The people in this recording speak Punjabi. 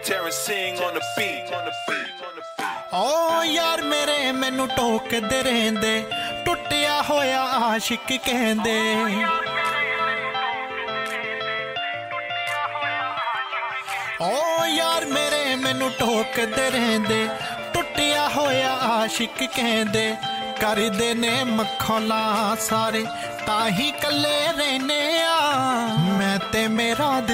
Terrence sing on the beat. ਓ ਯਾਰ ਮੇਰੇ ਮੈਨੂੰ ਟੋਕਦੇ ਰਹਿੰਦੇ ਟੁੱਟਿਆ ਹੋਇਆ ਆਸ਼ਿਕ ਕਹਿੰਦੇ ਓ ਯਾਰ ਮੇਰੇ ਮੈਨੂੰ ਟੋਕਦੇ ਰਹਿੰਦੇ ਟੁੱਟਿਆ ਹੋਇਆ ਆਸ਼ਿਕ ਕਹਿੰਦੇ ਕਰਦੇ ਨੇ ਮਖੌਲਾ ਸਾਰੇ ਤਾਂ ਹੀ ਕੱਲੇ ਰਹਿੰਦੇ ਆ ਮੈਂ ਤੇ ਮੇਰਾ